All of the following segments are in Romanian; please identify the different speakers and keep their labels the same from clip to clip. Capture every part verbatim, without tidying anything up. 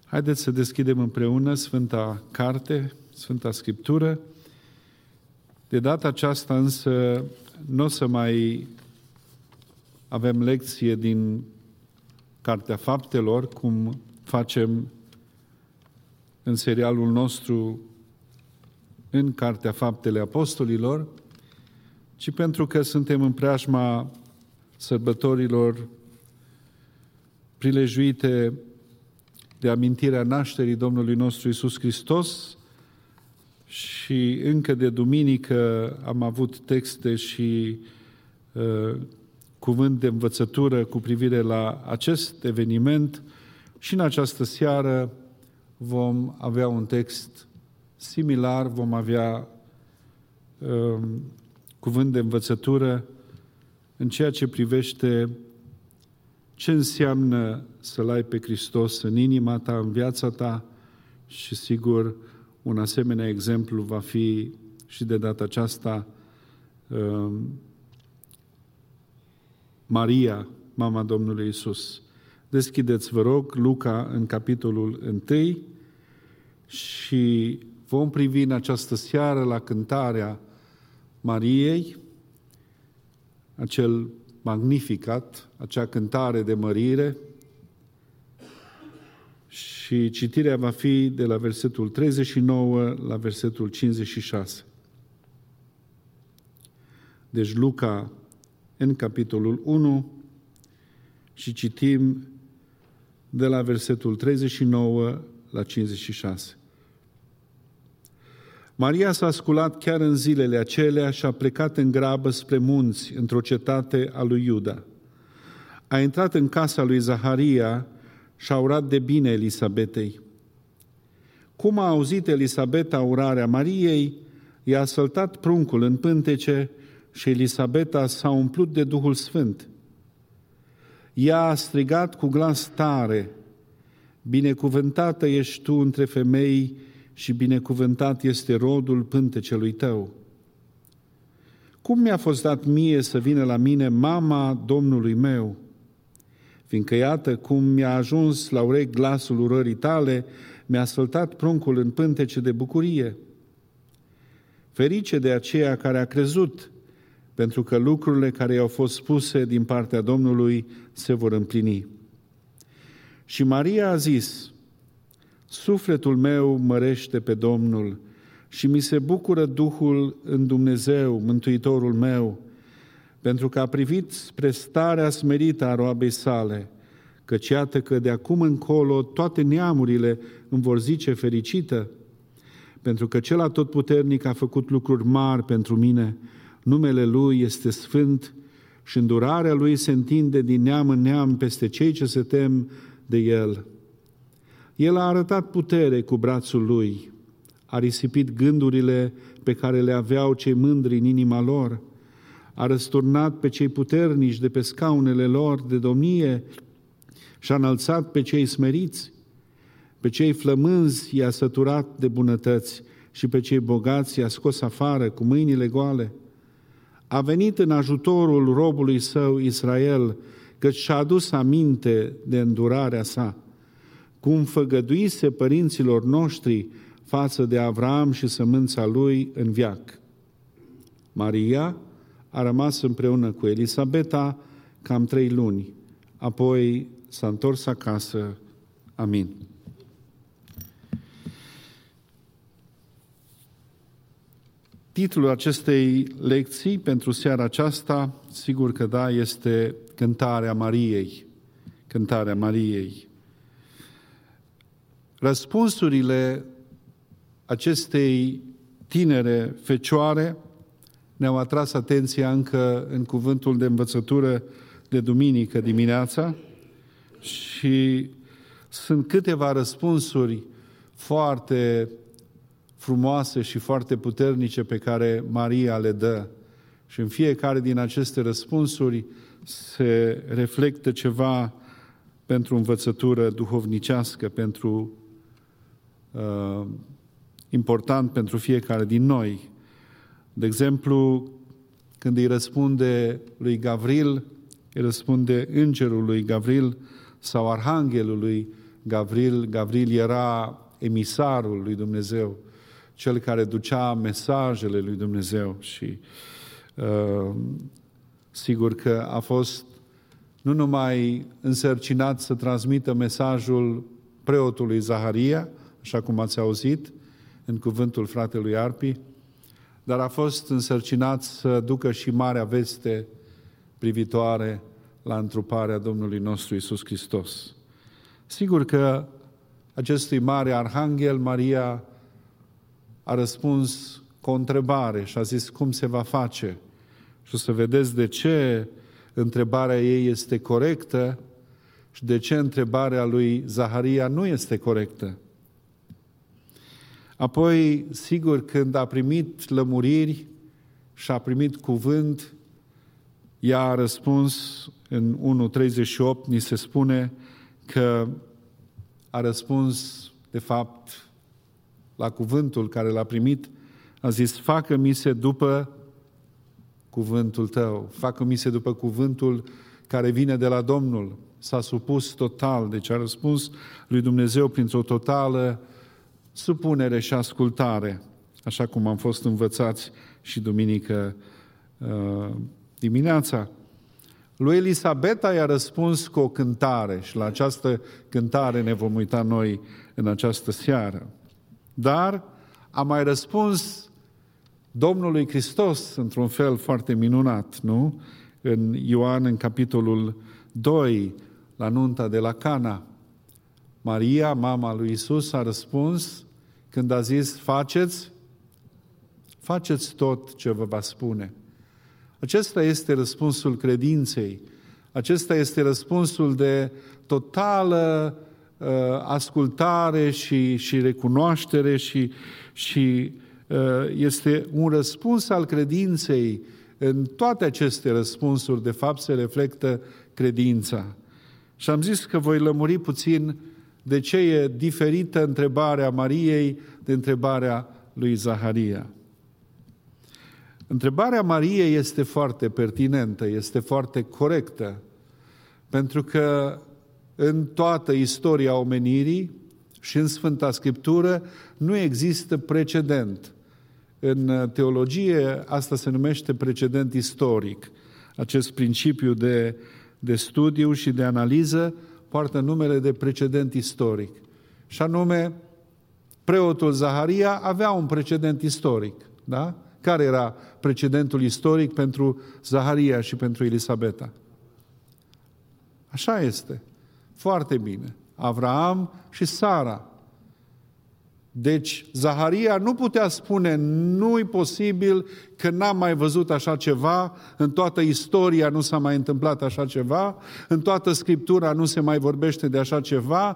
Speaker 1: Haideți să deschidem împreună Sfânta Carte, Sfânta Scriptură. De data aceasta însă nu o să mai avem lecție din Cartea Faptelor, cum facem în serialul nostru în Cartea Faptele Apostolilor, ci pentru că suntem în preajma sărbătorilor prilejuite de amintirea nașterii Domnului nostru Iisus Hristos și încă de duminică am avut texte și uh, cuvânt de învățătură cu privire la acest eveniment și în această seară vom avea un text similar, vom avea uh, cuvânt de învățătură în ceea ce privește ce înseamnă să-L ai pe Hristos în inima ta, în viața ta și, sigur, un asemenea exemplu va fi și de data aceasta uh, Maria, mama Domnului Iisus. Deschideți, vă rog, Luca în capitolul unu și vom privi în această seară la cântarea Mariei, acel Magnificat, acea cântare de mărire, și citirea va fi de la versetul treizeci și nouă la versetul cincizeci și șase. Deci Luca în capitolul unu și citim de la versetul treizeci și nouă la cincizeci și șase. Maria s-a sculat chiar în zilele acelea și a plecat în grabă spre munți, într-o cetate a lui Iuda. A intrat în casa lui Zaharia și a urat de bine Elisabetei. Cum a auzit Elisabeta urarea Mariei, i-a săltat pruncul în pântece și Elisabeta s-a umplut de Duhul Sfânt. Ea a strigat cu glas tare: Binecuvântată ești tu între femei și binecuvântat este rodul pântecelui tău. Cum mi-a fost dat mie să vină la mine mama Domnului meu? Fiindcă iată cum mi-a ajuns la urechi glasul urării tale, mi-a săltat pruncul în pântece de bucurie. Ferice de aceea care a crezut, pentru că lucrurile care i-au fost spuse din partea Domnului se vor împlini. Și Maria a zis: Sufletul meu mărește pe Domnul și mi se bucură Duhul în Dumnezeu, Mântuitorul meu, pentru că a privit spre starea smerită a roabei sale, căci iată că de acum încolo toate neamurile îmi vor zice fericită, pentru că Cel Atotputernic a făcut lucruri mari pentru mine, numele Lui este sfânt și îndurarea Lui se întinde din neam în neam peste cei ce se tem de El. El a arătat putere cu brațul Lui, a risipit gândurile pe care le aveau cei mândri în inima lor, a răsturnat pe cei puternici de pe scaunele lor de domnie și a înălțat pe cei smeriți, pe cei flămânzi i-a săturat de bunătăți și pe cei bogați i-a scos afară cu mâinile goale. A venit în ajutorul robului său Israel, căci și-a adus aminte de îndurarea sa, cum făgăduise părinților noștri față de Avram și sămânța lui în veac. Maria a rămas împreună cu Elisabeta cam trei luni, apoi s-a întors acasă. Amin. Titlul acestei lecții pentru seara aceasta, sigur că da, este Cântarea Mariei. Cântarea Mariei. Răspunsurile acestei tinere fecioare ne-au atras atenția încă în cuvântul de învățătură de duminică dimineața și sunt câteva răspunsuri foarte frumoase și foarte puternice pe care Maria le dă. Și în fiecare din aceste răspunsuri se reflectă ceva pentru învățătură duhovnicească, pentru uh, important pentru fiecare din noi. De exemplu, când îi răspunde lui Gavril, îi răspunde îngerul lui Gavril sau arhanghelul lui Gavril. Gavril era emisarul lui Dumnezeu, cel care ducea mesajele lui Dumnezeu și uh, sigur că a fost nu numai însărcinat să transmită mesajul preotului Zaharia, așa cum ați auzit în cuvântul fratelui Arpi, dar a fost însărcinat să ducă și marea veste privitoare la întruparea Domnului nostru Iisus Hristos. Sigur că acestui mare arhanghel, Maria a răspuns cu o întrebare și a zis cum se va face. Și o să vedeți de ce întrebarea ei este corectă și de ce întrebarea lui Zaharia nu este corectă. Apoi, sigur, când a primit lămuriri și a primit cuvânt, ea a răspuns în unu treizeci și opt, ni se spune că a răspuns, de fapt, la cuvântul care l-a primit, a zis, facă-mi se după cuvântul tău, facă-mi se după cuvântul care vine de la Domnul. S-a supus total, deci a răspuns lui Dumnezeu printr-o totală supunere și ascultare, așa cum am fost învățați și duminică uh, dimineața. Lui Elisabeta i-a răspuns cu o cântare și la această cântare ne vom uita noi în această seară. Dar a mai răspuns Domnului Hristos într-un fel foarte minunat, nu? În Ioan, în capitolul doi, la nunta de la Cana. Maria, mama lui Iisus, a răspuns când a zis, faceți, faceți tot ce vă va spune. Acesta este răspunsul credinței. Acesta este răspunsul de totală uh, ascultare și, și recunoaștere și, și uh, este un răspuns al credinței. În toate aceste răspunsuri, de fapt, se reflectă credința. Și am zis că voi lămuri puțin de ce e diferită întrebarea Mariei de întrebarea lui Zaharia. Întrebarea Mariei este foarte pertinentă, este foarte corectă, pentru că în toată istoria omenirii și în Sfânta Scriptură nu există precedent. În teologie asta se numește precedent istoric. Acest principiu de, de studiu și de analiză poartă numele de precedent istoric. Și anume, preotul Zaharia avea un precedent istoric, da? Care era precedentul istoric pentru Zaharia și pentru Elisabeta? Așa este. Foarte bine. Avraam și Sara. Deci, Zaharia nu putea spune, nu-i posibil că n-am mai văzut așa ceva, în toată istoria nu s-a mai întâmplat așa ceva, în toată Scriptura nu se mai vorbește de așa ceva,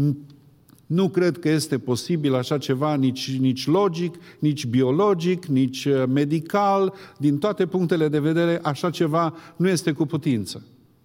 Speaker 1: nu cred că este posibil așa ceva nici, nici logic, nici biologic, nici medical, din toate punctele de vedere, așa ceva nu este cu putință.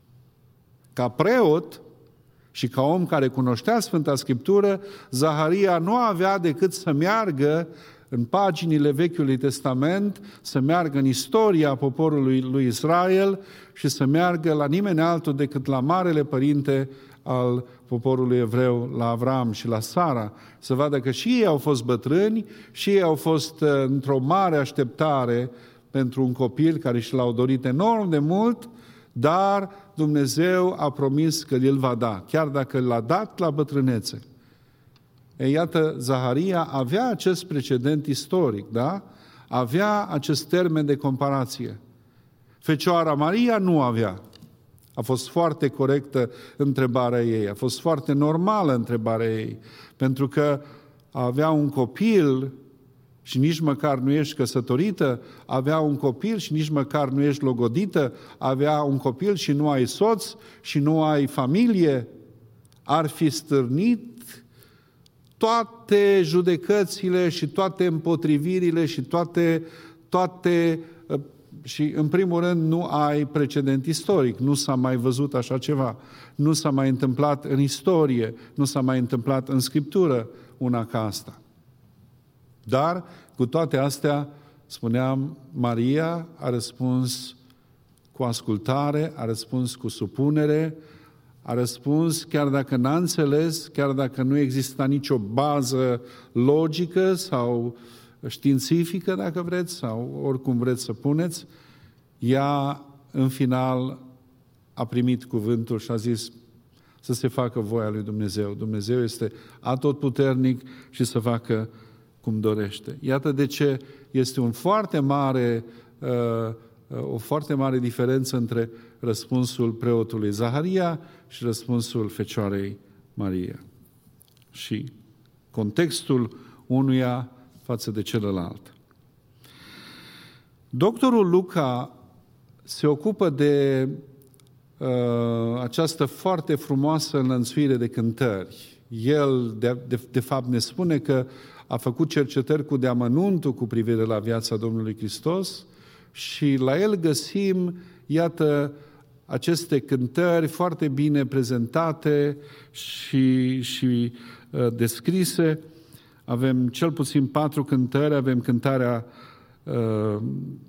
Speaker 1: Ca preot și ca om care cunoștea Sfânta Scriptură, Zaharia nu avea decât să meargă în paginile Vechiului Testament, să meargă în istoria poporului lui Israel și să meargă la nimeni altul decât la Marele Părinte al poporului evreu, la Avram și la Sara, să vadă că și ei au fost bătrâni, și ei au fost într-o mare așteptare pentru un copil care și l-au dorit enorm de mult, dar Dumnezeu a promis că îl va da, chiar dacă l-a dat la bătrânețe. E, iată, Zaharia avea acest precedent istoric, da? Avea acest termen de comparație. Fecioara Maria nu avea. A fost foarte corectă întrebarea ei, a fost foarte normală întrebarea ei, pentru că avea un copil și nici măcar nu ești căsătorită, avea un copil și nici măcar nu ești logodită, avea un copil și nu ai soț și nu ai familie, ar fi stârnit toate judecățile și toate împotrivirile și toate, toate și în primul rând nu ai precedent istoric, nu s-a mai văzut așa ceva, nu s-a mai întâmplat în istorie, nu s-a mai întâmplat în Scriptură una ca asta. Dar, cu toate astea, spuneam, Maria a răspuns cu ascultare, a răspuns cu supunere, A răspuns chiar dacă n-a înțeles, chiar dacă nu exista nicio bază logică sau științifică, dacă vreți, sau oricum vreți să puneți, ea în final a primit cuvântul și a zis să se facă voia lui Dumnezeu. Dumnezeu este atotputernic și să facă cum dorește. Iată de ce este un foarte mare, o foarte mare diferență între răspunsul preotului Zaharia și răspunsul Fecioarei Maria. Și contextul unuia față de celălalt. Doctorul Luca se ocupă de uh, această foarte frumoasă înlănțuire de cântări. El, de, de, de fapt, ne spune că a făcut cercetări cu deamănuntul cu privire la viața Domnului Hristos și la el găsim, iată, aceste cântări foarte bine prezentate și, și uh, descrise. Avem cel puțin patru cântări, avem cântarea uh,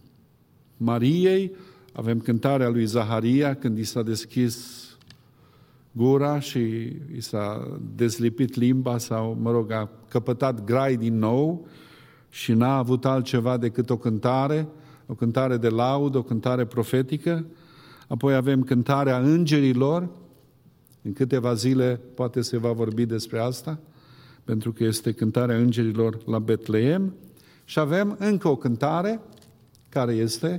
Speaker 1: Mariei, avem cântarea lui Zaharia, când i s-a deschis gura și i s-a dezlipit limba sau, mă rog, a căpătat grai din nou și n-a avut altceva decât o cântare, o cântare de laudă, o cântare profetică. Apoi avem cântarea îngerilor, în câteva zile poate se va vorbi despre asta, pentru că este cântarea îngerilor la Betleem. Și avem încă o cântare, care este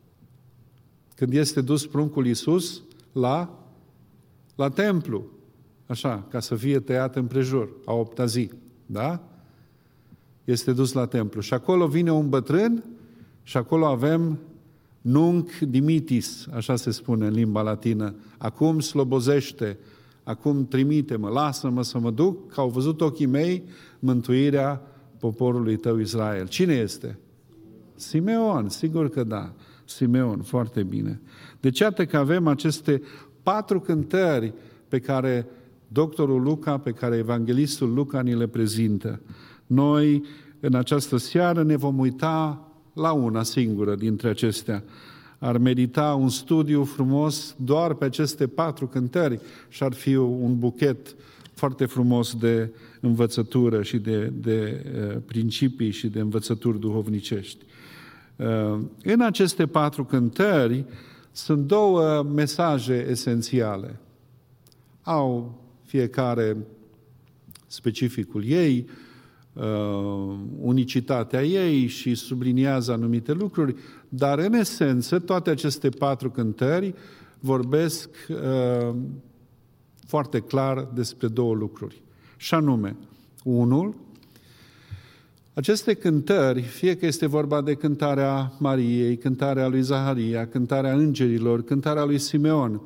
Speaker 1: când este dus pruncul Iisus la, la templu, așa, ca să fie tăiat împrejur, a opta zi, da? Este dus la templu. Și acolo vine un bătrân și acolo avem nunc dimitis, așa se spune în limba latină. Acum slobozește, acum trimite-mă, lasă-mă să mă duc, că au văzut ochii mei mântuirea poporului tău Israel. Cine este? Simeon, sigur că da. Simeon, foarte bine. Deci iată că avem aceste patru cântări pe care doctorul Luca, pe care evanghelistul Luca ni le prezintă. Noi, în această seară, ne vom uita la una singură dintre acestea. Ar merita un studiu frumos doar pe aceste patru cântări și ar fi un buchet foarte frumos de învățătură și de, de uh, principii și de învățături duhovnicești. Uh, în aceste patru cântări sunt două mesaje esențiale. Au fiecare specificul ei, uh, unicitatea ei și subliniază anumite lucruri, dar în esență toate aceste patru cântări vorbesc uh, foarte clar despre două lucruri. Și anume, unul, aceste cântări, fie că este vorba de cântarea Mariei, cântarea lui Zaharia, cântarea îngerilor, cântarea lui Simeon,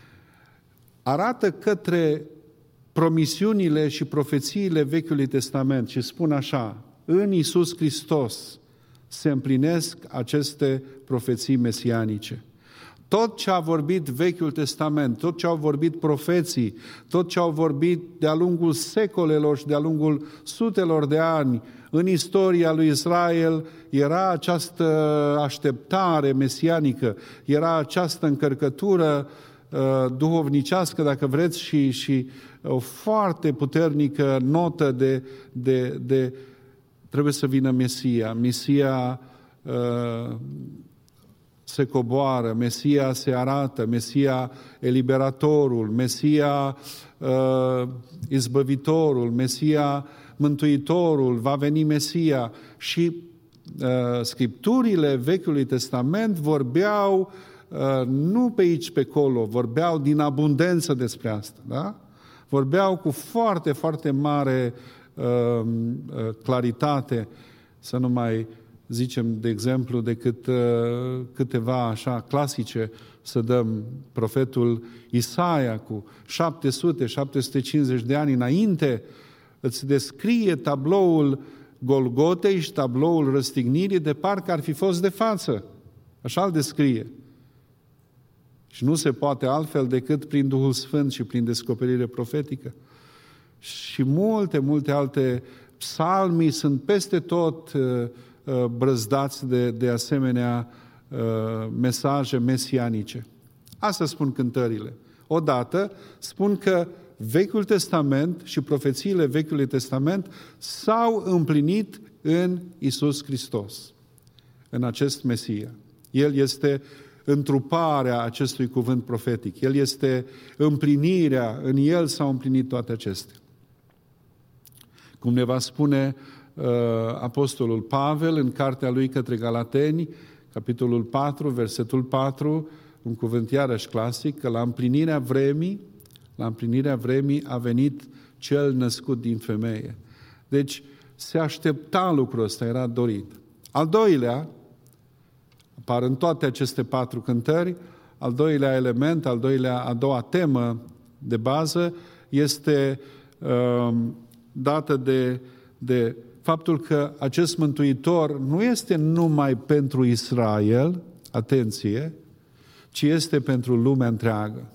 Speaker 1: arată către promisiunile și profețiile Vechiului Testament și spun așa: în Iisus Hristos se împlinesc aceste profeții mesianice. Tot ce a vorbit Vechiul Testament, tot ce au vorbit profeții, tot ce au vorbit de-a lungul secolelor și de-a lungul sutelor de ani în istoria lui Israel, era această așteptare mesianică, era această încărcătură uh, duhovnicească, dacă vreți, și, și o foarte puternică notă de, de, de trebuie să vină Mesia. Mesia uh, se coboară, Mesia se arată, Mesia eliberatorul, Mesia uh, izbăvitorul, Mesia mântuitorul, va veni Mesia. Și uh, scripturile Vechiului Testament vorbeau uh, nu pe aici, pe acolo, vorbeau din abundență despre asta, da? Vorbeau cu foarte, foarte mare uh, uh, claritate, să nu mai zicem, de exemplu, decât uh, câteva așa clasice, să dăm profetul Isaia cu șapte sute - șapte sute cincizeci de ani înainte, îți descrie tabloul Golgotei și tabloul răstignirii de parcă ar fi fost de față. Așa îl descrie. Și nu se poate altfel decât prin Duhul Sfânt și prin descoperire profetică. Și multe, multe alte psalmii sunt peste tot uh, brăzdați de, de asemenea uh, mesaje mesianice. Asta spun cântările. odată, spun că Vechiul Testament și profețiile Vechiului Testament s-au împlinit în Iisus Hristos, în acest Mesia. El este întruparea acestui cuvânt profetic. El este împlinirea, în El s-au împlinit toate acestea. Cum ne va spune uh, Apostolul Pavel în cartea lui către Galateni, capitolul patru, versetul patru, un cuvânt iarăși clasic, că la împlinirea vremii, la împlinirea vremii a venit cel născut din femeie. Deci se aștepta lucrul ăsta, era dorit. Al doilea, apar în toate aceste patru cântări, al doilea element, al doilea, a doua temă de bază este uh, dată de, de faptul că acest Mântuitor nu este numai pentru Israel, atenție, ci este pentru lumea întreagă.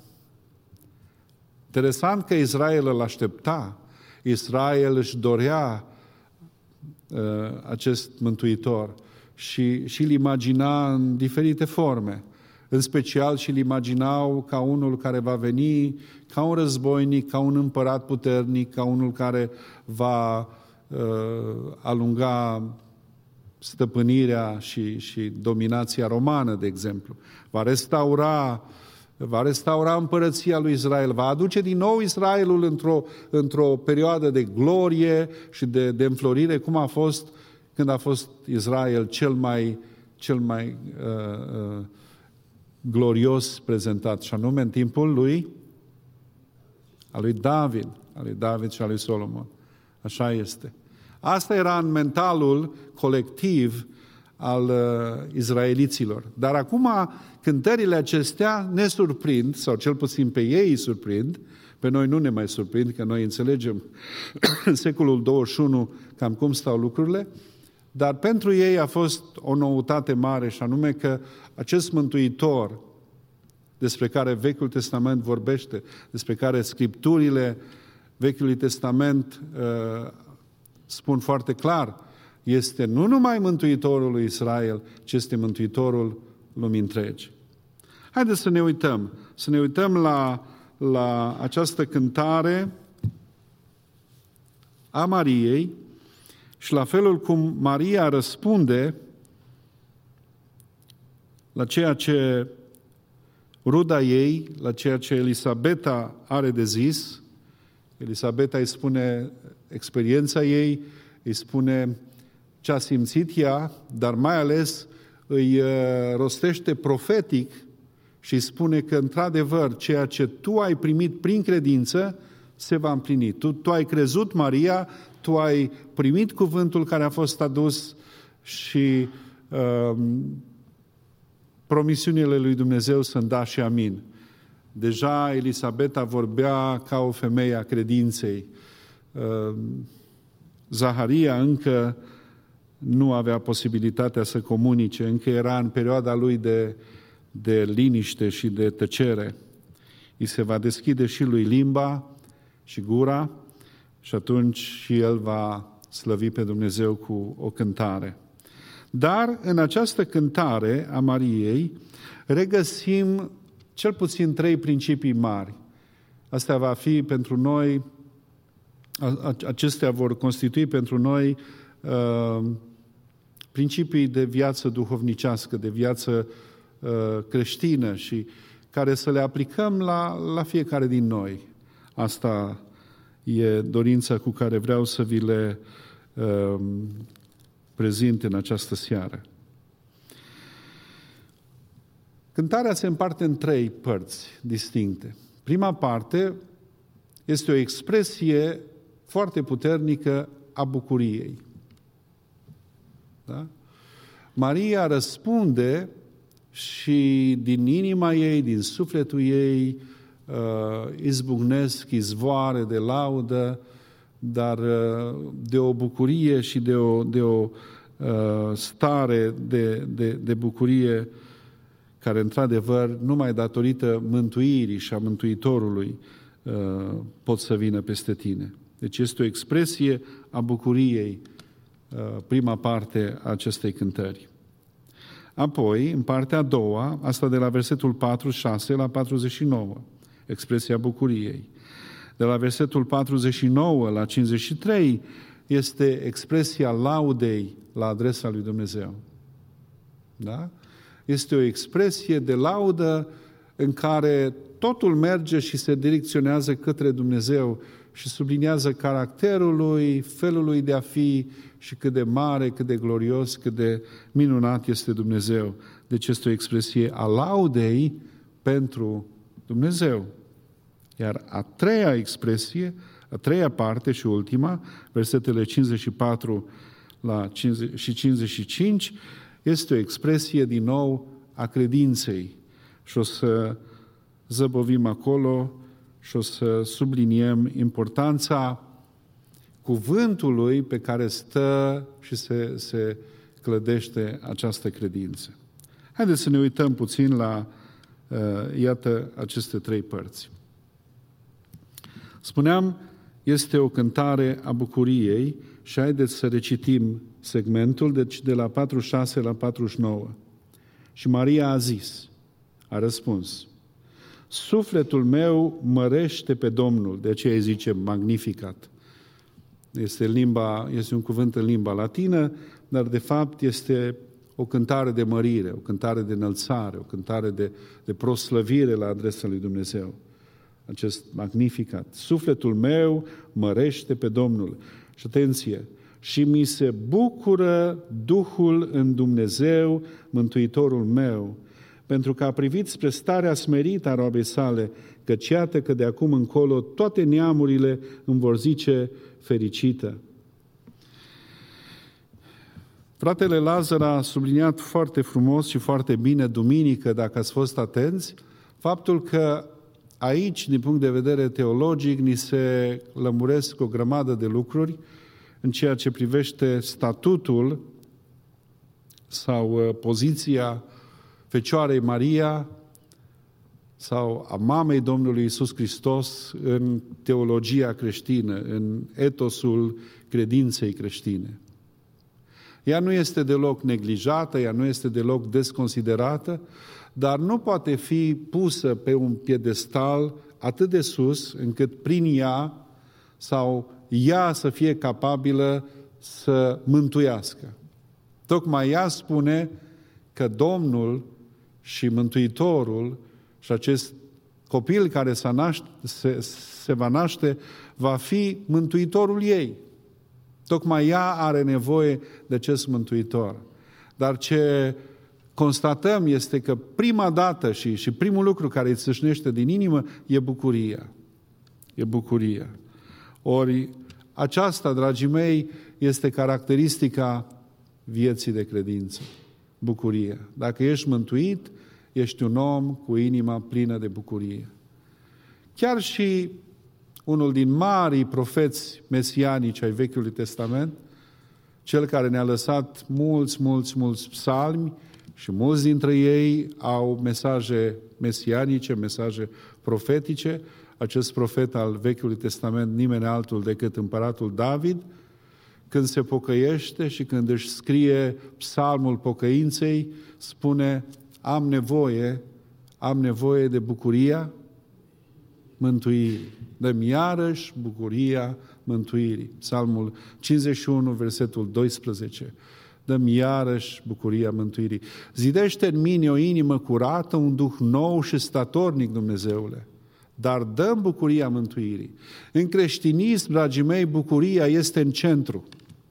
Speaker 1: Interesant că Israel îl aștepta, Israel își dorea uh, acest Mântuitor și, și îl imagina în diferite forme. În special și îl imaginau ca unul care va veni ca un războinic, ca un împărat puternic, ca unul care va uh, alunga stăpânirea și, și dominația romană, de exemplu. Va restaura, va restaura împărăția lui Israel, va aduce din nou Israelul într-o, într-o perioadă de glorie și de, de înflorire, cum a fost când a fost Israel cel mai, cel mai uh, uh, glorios prezentat, și anume în timpul lui, a lui David, a lui David și a lui Solomon. Așa este. Asta era în mentalul colectiv al uh, izraeliților. Dar acum cântările acestea ne surprind, sau cel puțin pe ei îi surprind, pe noi nu ne mai surprind, că noi înțelegem în secolul douăzeci și unu cam cum stau lucrurile, dar pentru ei a fost o noutate mare, și anume că acest Mântuitor despre care Vechiul Testament vorbește, despre care Scripturile Vechiului Testament uh, spun foarte clar, este nu numai Mântuitorul lui Israel, ci este Mântuitorul lumii întregi. Haideți să ne uităm, să ne uităm la, la această cântare a Mariei și la felul cum Maria răspunde la ceea ce ruda ei, la ceea ce Elisabeta are de zis. Elisabeta îi spune experiența ei, îi spune ce a simțit ea, dar mai ales îi rostește profetic și îi spune că, într-adevăr, ceea ce tu ai primit prin credință se va împlini. Tu, tu ai crezut, Maria, tu ai primit cuvântul care a fost adus și uh, promisiunile lui Dumnezeu sunt da și amin. Deja Elisabeta vorbea ca o femeie a credinței. Uh, Zaharia încă nu avea posibilitatea să comunice, încă era în perioada lui de, de liniște și de tăcere. Îi se va deschide și lui limba și gura și atunci și el va slăvi pe Dumnezeu cu o cântare. Dar în această cântare a Mariei regăsim cel puțin trei principii mari. Astea va fi pentru noi, acestea vor constitui pentru noi uh, principii de viață duhovnicească, de viață uh, creștină și care să le aplicăm la, la fiecare din noi. Asta e dorința cu care vreau să vi le uh, prezint în această seară. Cântarea se împarte în trei părți distincte. Prima parte este o expresie foarte puternică a bucuriei. Da? Maria răspunde și din inima ei, din sufletul ei, uh, izbucnesc izvoare de laudă, dar uh, de o bucurie și de o, de o uh, stare de, de, de bucurie care, într-adevăr, numai datorită mântuirii și a Mântuitorului uh, pot să vină peste tine. Deci este o expresie a bucuriei, uh, prima parte a acestei cântări. Apoi, în partea a doua, asta de la versetul patruzeci și șase la patruzeci și nouă, expresia bucuriei. De la versetul patruzeci și nouă la cincizeci și trei este expresia laudei la adresa lui Dumnezeu. Da? Este o expresie de laudă în care totul merge și se direcționează către Dumnezeu și subliniază caracterul lui, felul lui de a fi și cât de mare, cât de glorios, cât de minunat este Dumnezeu. Deci este o expresie a laudei pentru Dumnezeu. Iar a treia expresie, a treia parte și ultima, versetele cincizeci și patru la cincizeci și cincizeci și cinci, este o expresie din nou a credinței. Și o să zăbovim acolo și o să subliniem importanța cuvântului pe care stă și se, se clădește această credință. Haideți să ne uităm puțin la, uh, iată, aceste trei părți. Spuneam, este o cântare a bucuriei și haideți să recitim segmentul, deci de la patruzeci și șase la patruzeci și nouă. Și Maria a zis, a răspuns, sufletul meu mărește pe Domnul, de aceea îi zice Magnificat. Este, limba, este un cuvânt în limba latină, dar de fapt este o cântare de mărire, o cântare de înălțare, o cântare de, de proslăvire la adresa lui Dumnezeu. Acest Magnificat. Sufletul meu mărește pe Domnul. Și atenție, și mi se bucură Duhul în Dumnezeu, Mântuitorul meu, pentru că a privit spre starea smerită a roabei sale, căci iată că de acum încolo toate neamurile îmi vor zice fericită. Fratele Lazar a subliniat foarte frumos și foarte bine duminică, dacă ați fost atenți, faptul că aici, din punct de vedere teologic, ni se lămuresc o grămadă de lucruri în ceea ce privește statutul sau poziția Fecioarei Maria sau a mamei Domnului Iisus Hristos în teologia creștină, în etosul credinței creștine. Ea nu este deloc neglijată, ea nu este deloc desconsiderată, dar nu poate fi pusă pe un piedestal atât de sus încât prin ea sau ea să fie capabilă să mântuiască. Tocmai ea spune că Domnul și Mântuitorul și acest copil care se, naște, se, se va naște va fi Mântuitorul ei. Tocmai ea are nevoie de acest Mântuitor. Dar ce constatăm este că prima dată și, și primul lucru care îi țâșnește din inimă e bucuria. E bucuria. Ori aceasta, dragii mei, este caracteristica vieții de credință. Bucuria. Dacă ești mântuit, ești un om cu inima plină de bucurie. Chiar și unul din marii profeți mesianici ai Vechiului Testament, cel care ne-a lăsat mulți, mulți, mulți psalmi și mulți dintre ei au mesaje mesianice, mesaje profetice. Acest profet al Vechiului Testament, nimeni altul decât împăratul David, când se pocăiește și când își scrie psalmul pocăinței, spune, am nevoie, am nevoie de bucuria mântuirii. Dă-mi iarăși bucuria mântuirii. Psalmul cincizeci și unu, versetul doisprezece. Dă-mi iarăși bucuria mântuirii. Zidește în mine o inimă curată, un duh nou și statornic, Dumnezeule. Dar dă-mi bucuria mântuirii. În creștinism, dragii mei, bucuria este în centru.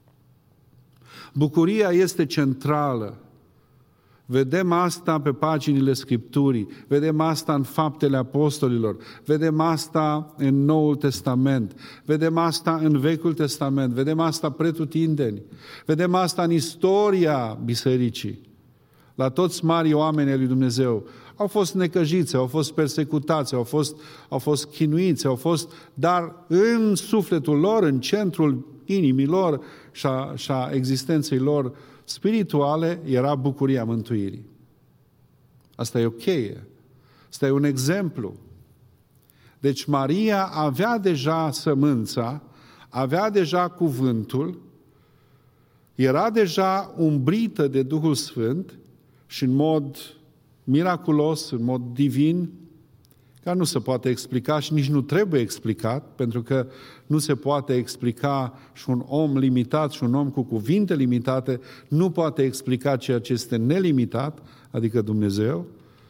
Speaker 1: Bucuria este centrală. Vedem asta pe paginile Scripturii, vedem asta în Faptele Apostolilor, vedem asta în Noul Testament, vedem asta în Vechiul Testament, vedem asta pretutindeni, vedem asta în istoria bisericii. La toți marii oameni ai lui Dumnezeu au fost necăjiți, au fost persecutați, au fost, au fost chinuiți, au fost, dar în sufletul lor, în centrul inimii lor și a, și a existenței lor spirituale, era bucuria mântuirii. Asta e o cheie. Asta e un exemplu. Deci Maria avea deja sămânța, avea deja cuvântul, era deja umbrită de Duhul Sfânt și în mod miraculos, în mod divin, care nu se poate explica și nici nu trebuie explicat, pentru că nu se poate explica și un om limitat și un om cu cuvinte limitate nu poate explica ceea ce este nelimitat, adică Dumnezeu.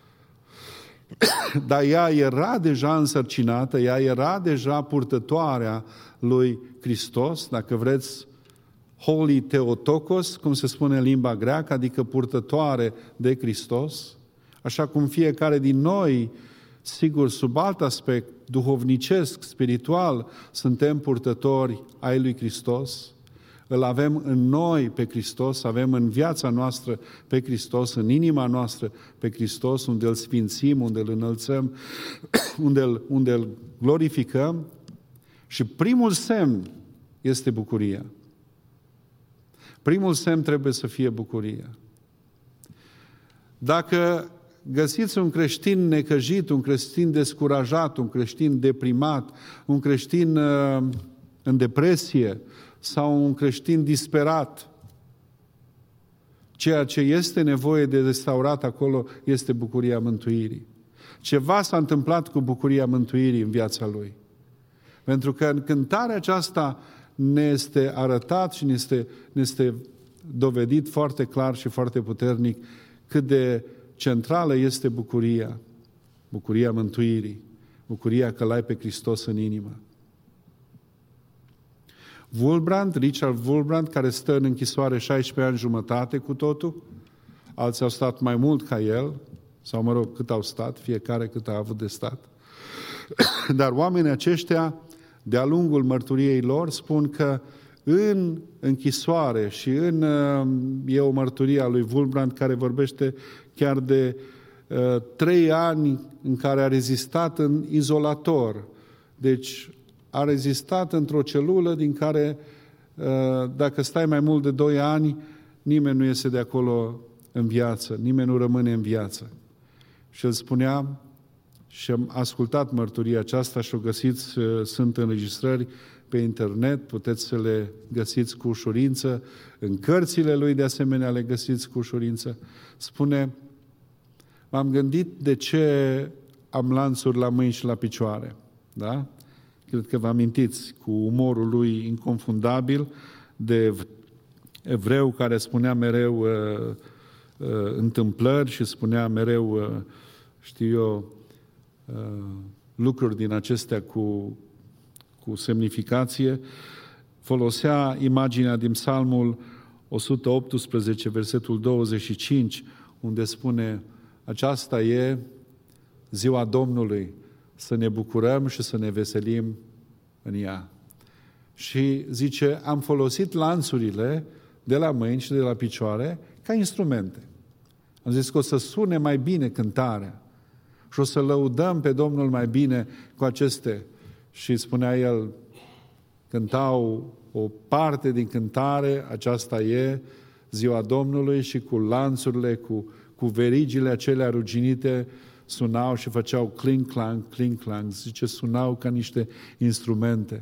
Speaker 1: Dar ea era deja însărcinată, ea era deja purtătoarea lui Hristos, dacă vreți, Holy Theotokos, cum se spune în limba greacă, adică purtătoare de Hristos, așa cum fiecare din noi, sigur, sub alt aspect, duhovnicesc, spiritual, suntem purtători ai lui Hristos. Îl avem în noi pe Hristos, avem în viața noastră pe Hristos, în inima noastră pe Hristos, unde îl sfințim, unde îl înălțăm, unde îl, unde îl glorificăm. Și primul semn este bucuria. Primul semn trebuie să fie bucuria. Dacă găsiți un creștin necăjit, un creștin descurajat, un creștin deprimat, un creștin uh, în depresie sau un creștin disperat, ceea ce este nevoie de restaurat acolo este bucuria mântuirii. Ceva s-a întâmplat cu bucuria mântuirii în viața lui. Pentru că în cântarea aceasta ne este arătat și ne este, ne este dovedit foarte clar și foarte puternic cât de centrală este bucuria, bucuria mântuirii, bucuria că l-ai pe Hristos în inimă. Wurmbrand, Richard Wurmbrand, care stă în închisoare șaisprezece ani jumătate cu totul, alții au stat mai mult ca el, sau mă rog, cât au stat, fiecare cât a avut de stat. Dar oamenii aceștia, de-a lungul mărturiei lor, spun că în închisoare și în, e o mărturie a lui Wurmbrand care vorbește chiar de uh, trei ani în care a rezistat în izolator. Deci a rezistat într-o celulă din care, uh, dacă stai mai mult de doi ani, nimeni nu iese de acolo în viață, nimeni nu rămâne în viață. Și el spunea, și am ascultat mărturia aceasta și o găsiți, uh, sunt înregistrări pe internet, puteți să le găsiți cu ușurință, în cărțile lui de asemenea le găsiți cu ușurință. Spune, m-am gândit de ce am lanțuri la mâini și la picioare. Da? Cred că vă amintiți, cu umorul lui inconfundabil de evreu care spunea mereu uh, uh, întâmplări și spunea mereu, uh, știu eu, uh, lucruri din acestea cu cu semnificație, folosea imaginea din Psalmul o sută optsprezece, versetul douăzeci și cinci, unde spune, aceasta e ziua Domnului, să ne bucurăm și să ne veselim în ea. Și zice, am folosit lanțurile de la mâini și de la picioare ca instrumente. Am zis că o să sune mai bine cântarea și o să lăudăm pe Domnul mai bine cu aceste. Și spunea el, cântau o parte din cântare, aceasta e ziua Domnului, și cu lanțurile, cu, cu verigile acelea ruginite sunau și făceau cling-clang, cling-clang, zice, sunau ca niște instrumente.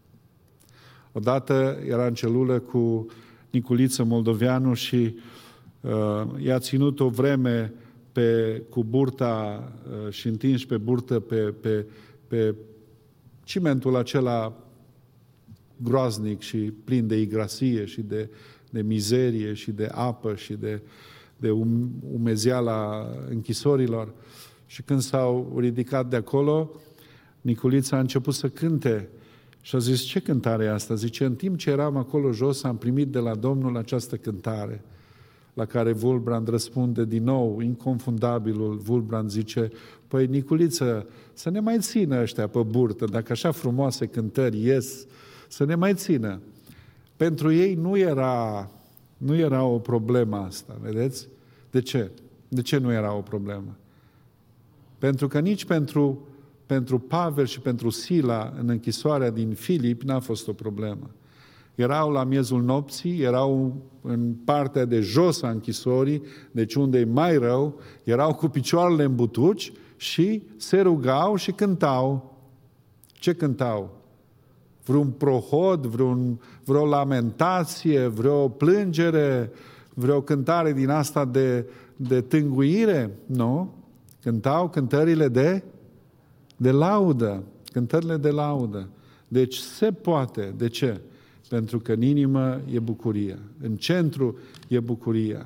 Speaker 1: Odată era în celulă cu Niculiță Moldoveanu și uh, i-a ținut o vreme pe, cu burta uh, și întins pe burtă pe, pe, pe cimentul acela groaznic și plin de igrasie și de, de mizerie și de apă și de, de um, umezeala închisorilor. Și când s-au ridicat de acolo, Niculița a început să cânte și a zis, ce cântare e asta? Zice, în timp ce eram acolo jos, am primit de la Domnul această cântare. La care Wurmbrand răspunde din nou, inconfundabilul Wurmbrand zice, păi Niculiță, să ne mai țină ăștia pe burtă, dacă așa frumoase cântări ies, să ne mai țină. Pentru ei nu era, nu era o problemă asta, vedeți? De ce? De ce nu era o problemă? Pentru că nici pentru, pentru Pavel și pentru Sila în închisoarea din Filip n-a fost o problemă. Erau la miezul nopții, erau în partea de jos a închisorii, deci unde e mai rău, erau cu picioarele în butuci și se rugau și cântau. Ce cântau? Vreun prohod, vreun, vreo lamentație, vreo plângere, vreo cântare din asta de, de tânguire? Nu. Cântau cântările de de laudă, cântările de laudă. Deci se poate. De ce? Pentru că în inimă e bucuria. În centru e bucuria.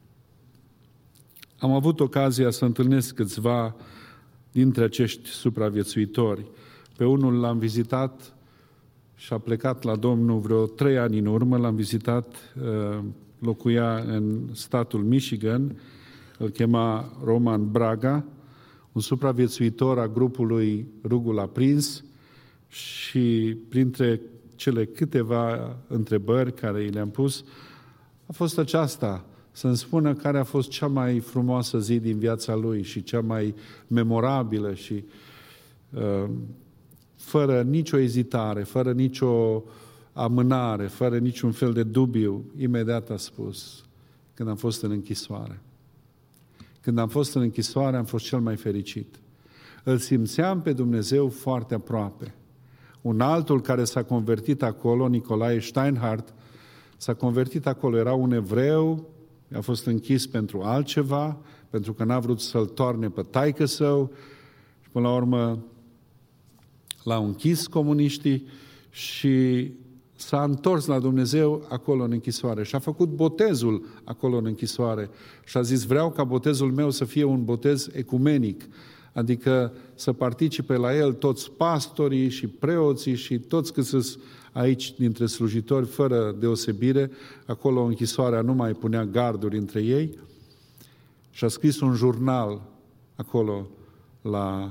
Speaker 1: Am avut ocazia să întâlnesc câțiva dintre acești supraviețuitori. Pe unul l-am vizitat și a plecat la Domnul vreo trei ani în urmă. L-am vizitat, locuia în statul Michigan, îl chema Roman Braga, un supraviețuitor a grupului Rugul Aprins, și printre cele câteva întrebări care i le-am pus a fost aceasta: să-mi spună care a fost cea mai frumoasă zi din viața lui și cea mai memorabilă și uh, fără nicio ezitare, fără nicio amânare, fără niciun fel de dubiu, imediat a spus: când am fost în închisoare. Când am fost în închisoare am fost cel mai fericit. Îl simțeam pe Dumnezeu foarte aproape. Un altul care s-a convertit acolo, Nicolae Steinhardt, s-a convertit acolo, era un evreu, a fost închis pentru altceva, pentru că n-a vrut să-l toarne pe taică-său și până la urmă l-au închis comuniștii și s-a întors la Dumnezeu acolo în închisoare și a făcut botezul acolo în închisoare și a zis: vreau ca botezul meu să fie un botez ecumenic, adică să participe la el toți pastorii și preoții și toți cât sunt aici dintre slujitori, fără deosebire. Acolo închisoarea nu mai punea garduri între ei și a scris un jurnal acolo la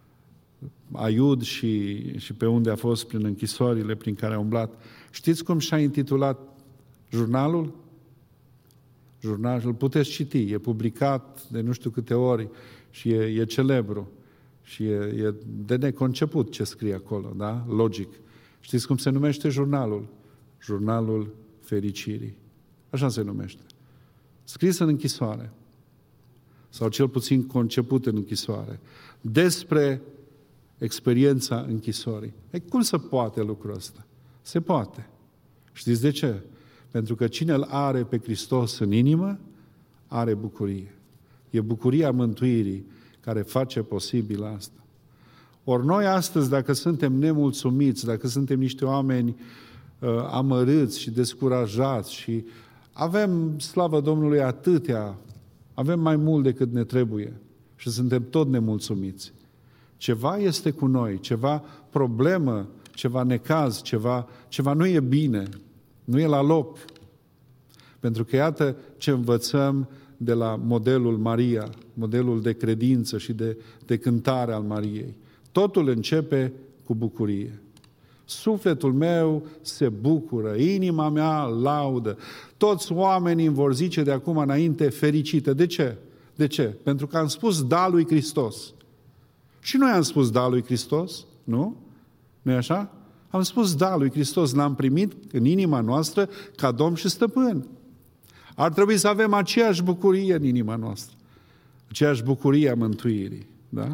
Speaker 1: Aiud și, și pe unde a fost prin închisorile prin care a umblat. Știți cum și-a intitulat jurnalul? Jurnalul, îl puteți citi, e publicat de nu știu câte ori și e, e celebru și e, e de neconceput ce scrie acolo, da? Logic. Știți cum se numește jurnalul? Jurnalul fericirii. Așa se numește. Scris în închisoare. Sau cel puțin conceput în închisoare. Despre experiența închisorii. E, cum se poate lucrul ăsta? Se poate. Știți de ce? Pentru că cine îl are pe Hristos în inimă, are bucurie. E bucuria mântuirii care face posibil asta. Ori noi astăzi, dacă suntem nemulțumiți, dacă suntem niște oameni uh, amărâți și descurajați și avem, slavă Domnului, atâtea, avem mai mult decât ne trebuie și suntem tot nemulțumiți. Ceva este cu noi, ceva problemă, ceva necaz, ceva, ceva nu e bine, nu e la loc. Pentru că iată ce învățăm de la modelul Maria, modelul de credință și de, de cântare al Mariei. Totul începe cu bucurie. Sufletul meu se bucură, inima mea laudă. Toți oamenii îmi vor zice de acum înainte fericită. De ce? De ce? Pentru că am spus da lui Hristos. Și noi am spus da lui Hristos, nu? Nu-i așa? Am spus da lui Hristos, l-am primit în inima noastră ca Domn și Stăpân. Ar trebui să avem aceeași bucurie în inima noastră. Aceeași bucurie a mântuirii. Da?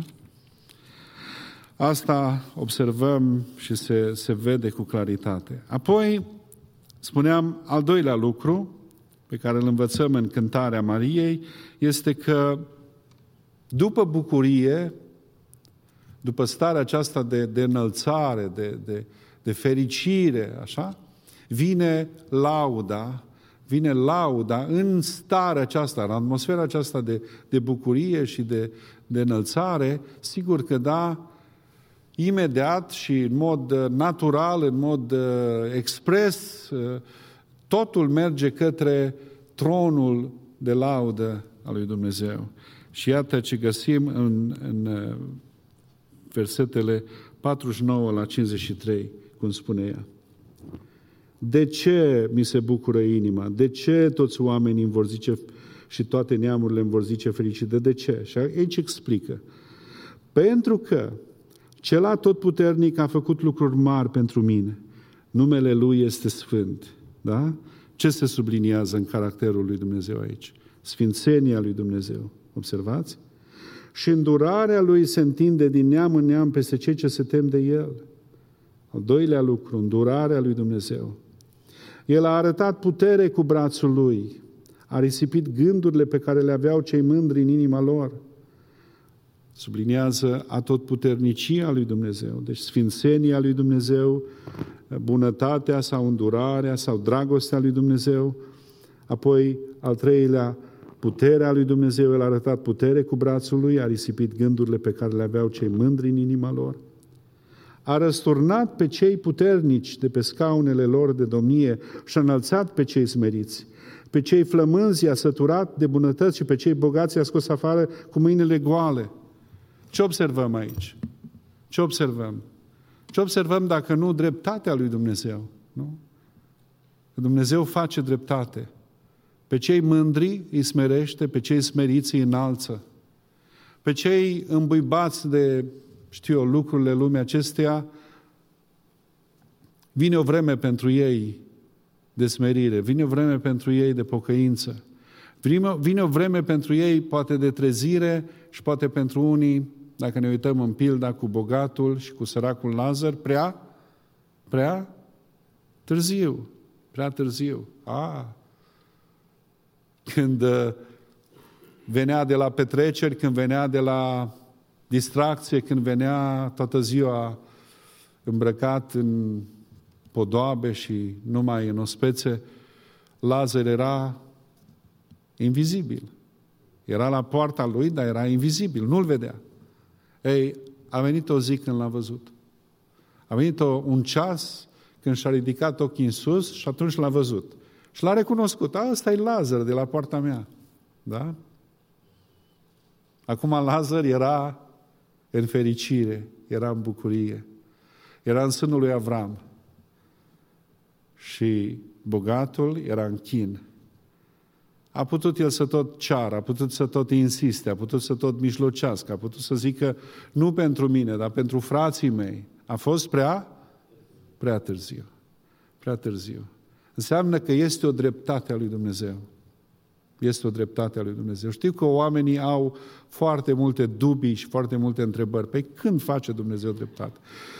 Speaker 1: Asta observăm și se, se vede cu claritate. Apoi, spuneam, al doilea lucru pe care îl învățăm în cântarea Mariei este că după bucurie, după starea aceasta de, de înălțare, de, de, de fericire, așa, vine lauda, vine lauda în starea aceasta, în atmosfera aceasta de, de bucurie și de, de înălțare, sigur că da, imediat și în mod natural, în mod expres, totul merge către tronul de laudă al lui Dumnezeu. Și iată ce găsim în, în versetele patruzeci și nouă la cincizeci și trei, cum spune ea. De ce mi se bucură inima? De ce toți oamenii îmi vor zice și toate neamurile îmi vor zice fericite? De ce? Și aici explică. Pentru că Cel Atotputernic a făcut lucruri mari pentru mine. Numele Lui este Sfânt. Da? Ce se subliniază în caracterul lui Dumnezeu aici? Sfințenia lui Dumnezeu. Observați? Și îndurarea Lui se întinde din neam în neam peste cei ce se tem de El. Al doilea lucru, îndurarea lui Dumnezeu. El a arătat putere cu brațul Lui. A risipit gândurile pe care le aveau cei mândri în inima lor. Subliniază atotputernicia lui Dumnezeu, deci sfințenia lui Dumnezeu, bunătatea sau îndurarea sau dragostea lui Dumnezeu. Apoi, al treilea, puterea lui Dumnezeu. El a arătat putere cu brațul lui, a risipit gândurile pe care le aveau cei mândri în inima lor. A răsturnat pe cei puternici de pe scaunele lor de domnie și a înălțat pe cei smeriți. Pe cei flămânzi i-a săturat de bunătăți și pe cei bogați i-a scos afară cu mâinile goale. Ce observăm aici? Ce observăm? Ce observăm dacă nu dreptatea lui Dumnezeu? Nu? Dumnezeu face dreptate. Pe cei mândri îi smerește, pe cei smeriți îi înalță. Pe cei îmbuibați de, știu eu, lucrurile lumii acesteia, vine o vreme pentru ei de smerire, vine o vreme pentru ei de pocăință, vine, vine o vreme pentru ei poate de trezire și poate pentru unii, dacă ne uităm în pilda cu bogatul și cu săracul Lazar, prea, prea târziu, prea târziu. Ah, când venea de la petreceri, când venea de la distracție, când venea toată ziua îmbrăcat în podoabe și numai în ospețe, Lazar era invizibil. Era la poarta lui, dar era invizibil, nu-l vedea. Ei, a venit o zi când l-a văzut. A venit o, un ceas când și-a ridicat ochii în sus și atunci l-a văzut. Și l-a recunoscut. A, ăsta e Lazar de la poarta mea. Da? Acum Lazar era în fericire, era în bucurie. Era în sânul lui Avram. Și bogatul era în chin. A putut el să tot ceară, a putut să tot insiste, a putut să tot mijlocească, a putut să zică nu pentru mine, dar pentru frații mei. A fost prea, prea târziu. Prea târziu. Înseamnă că este o dreptate a lui Dumnezeu. Este o dreptate a lui Dumnezeu. Știu că oamenii au foarte multe dubii și foarte multe întrebări. Păi când face Dumnezeu dreptate?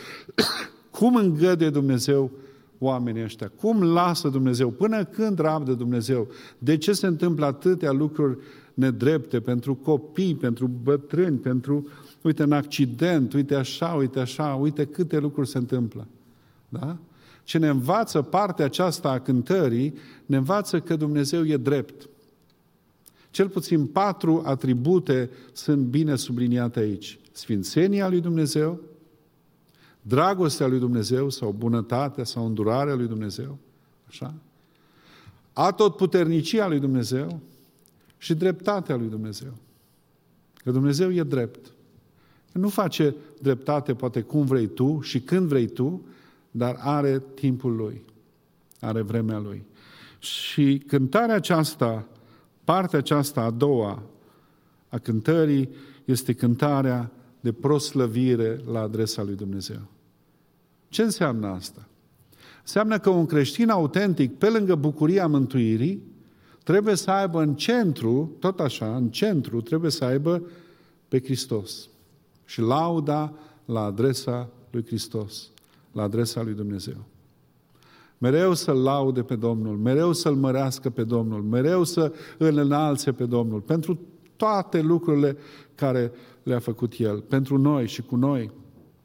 Speaker 1: Cum îngăduie Dumnezeu oamenii ăștia? Cum lasă Dumnezeu? Până când rabdă Dumnezeu? De ce se întâmplă atâtea lucruri nedrepte pentru copii, pentru bătrâni, pentru, uite, în accident, uite așa, uite așa, uite câte lucruri se întâmplă. Da? Ce ne învață partea aceasta a cântării, ne învață că Dumnezeu e drept. Cel puțin patru atribute sunt bine subliniate aici. Sfințenia lui Dumnezeu, dragostea lui Dumnezeu sau bunătatea sau îndurarea lui Dumnezeu, așa? Atotputernicia lui Dumnezeu și dreptatea lui Dumnezeu. Că Dumnezeu e drept. Nu face dreptate poate cum vrei tu și când vrei tu, dar are timpul lui. Are vremea lui. Și cântarea aceasta, partea aceasta a doua a cântării, este cântarea de proslăvire la adresa lui Dumnezeu. Ce înseamnă asta? Înseamnă că un creștin autentic, pe lângă bucuria mântuirii, trebuie să aibă în centru, tot așa, în centru, trebuie să aibă pe Hristos. Și lauda la adresa lui Hristos, la adresa lui Dumnezeu. Mereu să-L laude pe Domnul, mereu să-L mărească pe Domnul, mereu să îl înalțe pe Domnul, pentru toate lucrurile care le-a făcut El, pentru noi și cu noi.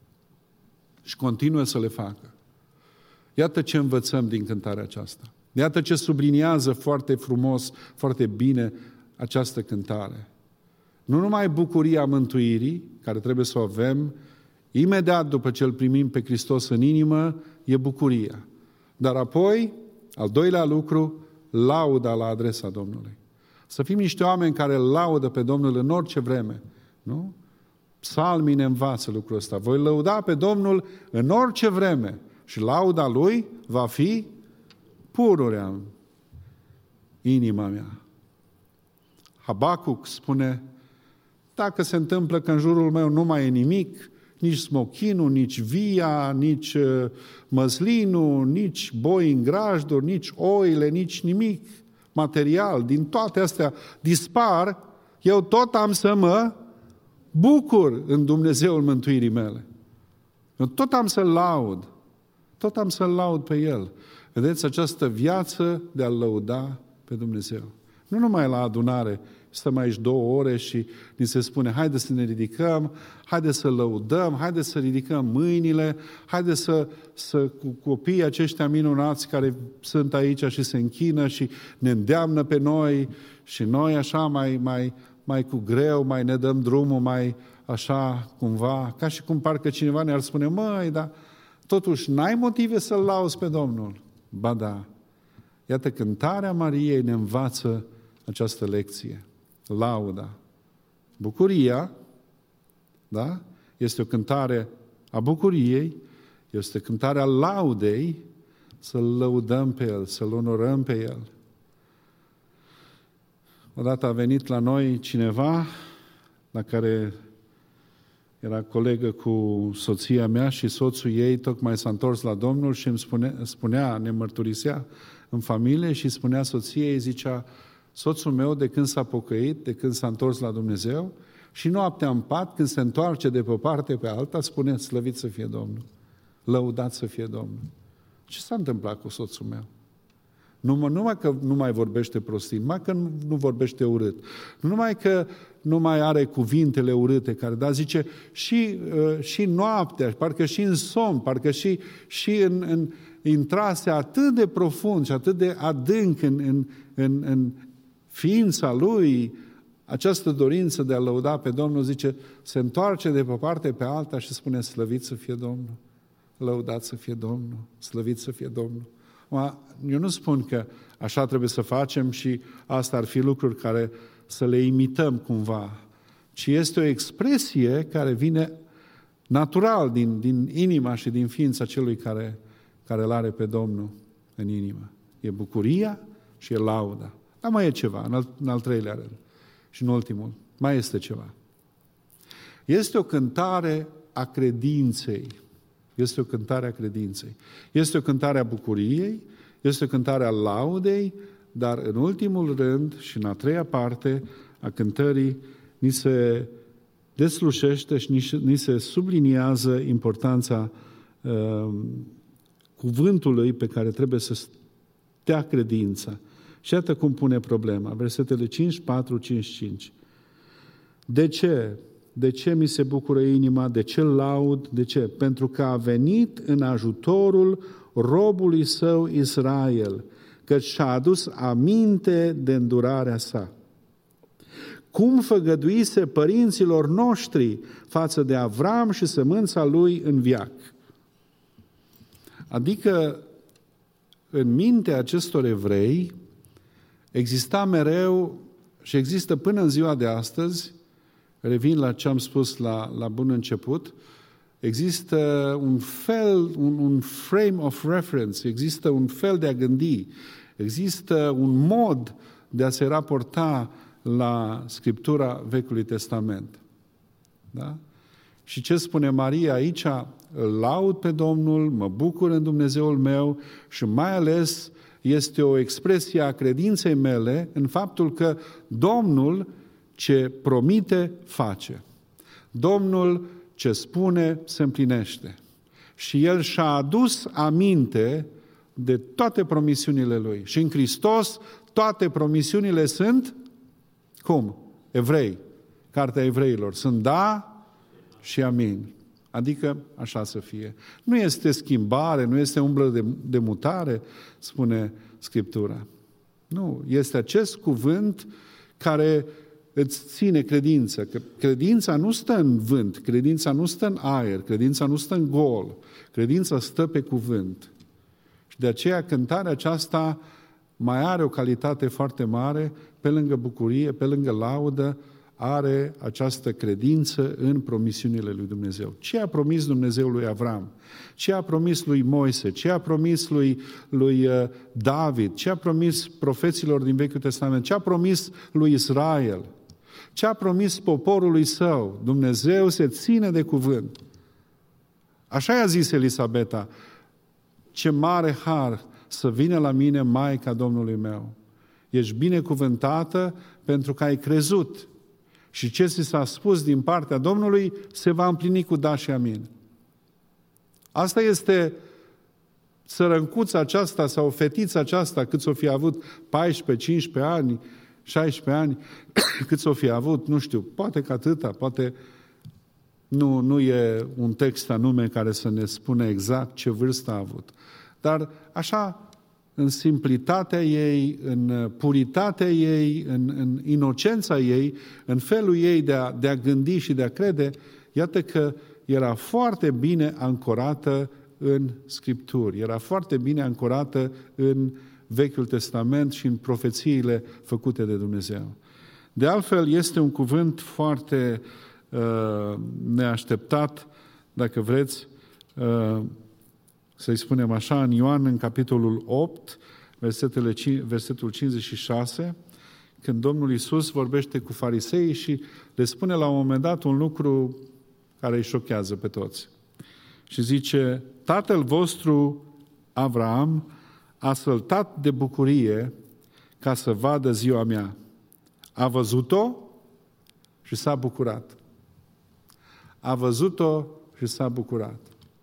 Speaker 1: Și continuă să le facă. Iată ce învățăm din cântarea aceasta. Iată ce subliniază foarte frumos, foarte bine această cântare. Nu numai bucuria mântuirii, care trebuie să o avem, imediat după ce îl primim pe Hristos în inimă, e bucuria. Dar apoi, al doilea lucru, lauda la adresa Domnului. Să fim niște oameni care îl laudă pe Domnul în orice vreme. Nu? Psalmii ne învață lucrul ăsta. Voi lăuda pe Domnul în orice vreme și lauda Lui va fi pururea în inima mea. Habacuc spune, dacă se întâmplă că în jurul meu nu mai e nimic, nici smochinul, nici via, nici măslinul, nici boi în grajduri, nici oile, nici nimic material, din toate astea dispar, eu tot am să mă bucur în Dumnezeul mântuirii mele. Eu tot am să-L laud. Tot am să-L laud pe El. Vedeți această viață de a-L lăuda pe Dumnezeu. Nu numai la adunare stăm aici două ore și ni se spune, haide să ne ridicăm, haide să lăudăm, haide să ridicăm mâinile, haide să, să cu copiii aceștia minunați care sunt aici și se închină și ne îndeamnă pe noi și noi așa mai, mai, mai cu greu, mai ne dăm drumul, mai așa cumva, ca și cum parcă cineva ne-ar spune, măi, dar totuși n-ai motive să-L lauzi pe Domnul. Ba da. Iată, cântarea Mariei ne învață această lecție. Lauda. Bucuria, da? Este o cântare a bucuriei, este cântarea laudei, să-L lăudăm pe El, să-L onorăm pe El. Odată a venit la noi cineva, la care era colegă cu soția mea și soțul ei tocmai s-a întors la Domnul și îmi spune, spunea, ne mărturisea în familie și spunea soției, zicea, soțul meu de când s-a pocăit, de când s-a întors la Dumnezeu și noaptea în pat, când se întoarce de pe o parte pe alta, spune, slăvit să fie Domnul, lăudat să fie Domnul. Ce s-a întâmplat cu soțul meu? Nu numai că nu mai vorbește prostii, numai că nu, nu vorbește urât, nu numai că nu mai are cuvintele urâte, care, dar zice, și, uh, și noaptea, parcă și în somn, parcă și, și în, în intrase atât de profund și atât de adânc în, în, în, în ființa lui, această dorință de a lăuda pe Domnul, zice, se întoarce de pe o parte pe alta și spune, slăvit să fie Domnul, lăudat să fie Domnul, slăvit să fie Domnul. Eu nu spun că așa trebuie să facem și asta ar fi lucruri care să le imităm cumva, ci este o expresie care vine natural din, din inima și din ființa celui care, care îl are pe Domnul în inimă. E bucuria și e lauda. Dar mai e ceva, în al, în al treilea rând și în ultimul, mai este ceva. Este o cântare a credinței. Este o cântare a credinței. Este o cântare a bucuriei, este o cântare a laudei, dar în ultimul rând și în a treia parte a cântării ni se deslușește și ni se subliniază importanța uh, cuvântului pe care trebuie să stea credința. Și iată cum pune problema. Versetele cinci, patru, cinci, cinci. De ce? De ce mi se bucură inima? De ce laud? De ce? Pentru că a venit în ajutorul robului său Israel, că și-a adus aminte de îndurarea sa. Cum făgăduise părinților noștri față de Avram și sămânța lui în veac. Adică, în mintea acestor evrei, exista mereu și există până în ziua de astăzi, revin la ce am spus la, la bun început, există un fel, un, un frame of reference, există un fel de a gândi, există un mod de a se raporta la Scriptura Vechiului Testament. Da? Și ce spune Maria aici? Îl laud pe Domnul, mă bucur în Dumnezeul meu și mai ales este o expresie a credinței mele în faptul că Domnul ce promite, face. Domnul ce spune, se împlinește. Și El și-a adus aminte de toate promisiunile Lui. Și în Hristos toate promisiunile sunt, cum? Evrei. Cartea Evreilor. Sunt da și amin. Adică așa să fie. Nu este schimbare, nu este umblă de, de mutare, spune Scriptura. Nu, este acest cuvânt care îți ține credință, că credința nu stă în vânt, credința nu stă în aer, credința nu stă în gol, credința stă pe cuvânt. Și de aceea cântarea aceasta mai are o calitate foarte mare, pe lângă bucurie, pe lângă laudă, are această credință în promisiunile lui Dumnezeu. Ce a promis Dumnezeu lui Avram? Ce a promis lui Moise? Ce a promis lui, lui David? Ce a promis profeților din Vechiul Testament? Ce a promis lui Israel? Ce a promis poporului său? Dumnezeu se ține de cuvânt. Așa i-a zis Elisabeta, ce mare har să vină la mine Maica Domnului meu. Ești binecuvântată pentru că ai crezut. Și ce ți s-a spus din partea Domnului se va împlini cu da și amin. Asta este sărăncuța aceasta sau fetița aceasta, cât s-o fi avut paisprezece cincisprezece ani, șaisprezece ani, cât s-o fi avut, nu știu, poate că atâta, poate nu, nu e un text anume care să ne spune exact ce vârstă a avut. Dar așa, în simplitatea ei, în puritatea ei, în, în inocența ei, în felul ei de a, de a gândi și de a crede, iată că era foarte bine ancorată în Scripturi, era foarte bine ancorată în Vechiul Testament și în profețiile făcute de Dumnezeu. De altfel, este un cuvânt foarte uh, neașteptat, dacă vreți, uh, să-i spunem așa, în Ioan, în capitolul opt, versetele, versetul cincizeci și șase, când Domnul Iisus vorbește cu fariseii și le spune la un moment dat un lucru care îi șochează pe toți. Și zice, tatăl vostru Avraam a săltat de bucurie ca să vadă ziua mea. A văzut-o și s-a bucurat. A văzut-o și s-a bucurat.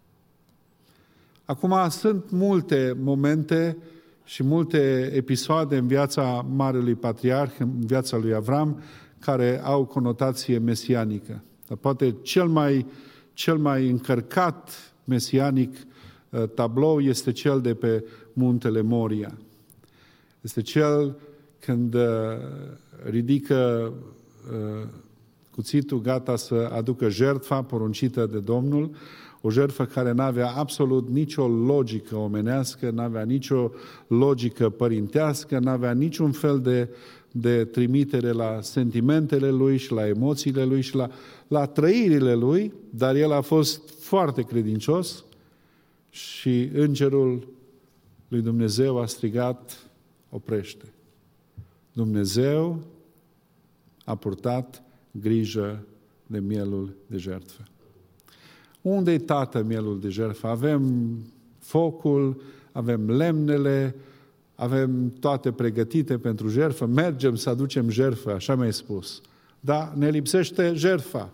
Speaker 1: Acum sunt multe momente și multe episoade în viața Marelui Patriarh, în viața lui Avram, care au conotație mesianică. Dar poate cel mai, cel mai încărcat mesianic tablou este cel de pe muntele Moria. Este cel când ridică cuțitul gata să aducă jertfa poruncită de Domnul, o jertfă care n-avea absolut nicio logică omenească, n-avea nicio logică părintească, n-avea niciun fel de, de trimitere la sentimentele lui și la emoțiile lui și la, la trăirile lui, dar el a fost foarte credincios și îngerul lui Dumnezeu a strigat, oprește. Dumnezeu a purtat grijă de mielul de jertfă. Unde-i tată mielul de jertfă? Avem focul, avem lemnele, avem toate pregătite pentru jertfă, mergem să aducem jertfă, așa mi-ai spus. Dar ne lipsește jertfa.